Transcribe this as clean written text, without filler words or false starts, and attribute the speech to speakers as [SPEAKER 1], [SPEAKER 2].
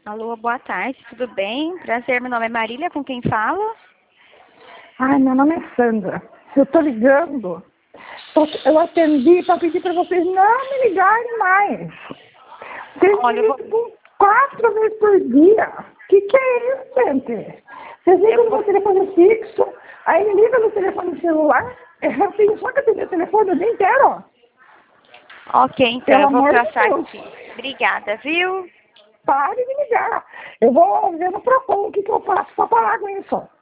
[SPEAKER 1] Alô, boa tarde, tudo bem? Prazer, meu nome é Marília, com quem falo?
[SPEAKER 2] Ai, meu nome é Sandra. Eu tô ligando. Eu atendi para pedir para vocês não me ligarem mais. Vocês me
[SPEAKER 1] Olha,
[SPEAKER 2] ligam 4 vezes por dia. Que é isso, gente? Vocês ligam no meu telefone fixo, aí me ligam no telefone celular. Eu tenho só que atender o telefone o dia inteiro.
[SPEAKER 1] Ok, então,
[SPEAKER 2] Pelo
[SPEAKER 1] eu vou
[SPEAKER 2] amor de
[SPEAKER 1] passar
[SPEAKER 2] Deus.
[SPEAKER 1] aqui. Obrigada, viu?
[SPEAKER 2] Pare de me ligar. Eu vou ver no Procon o que eu faço para parar com isso.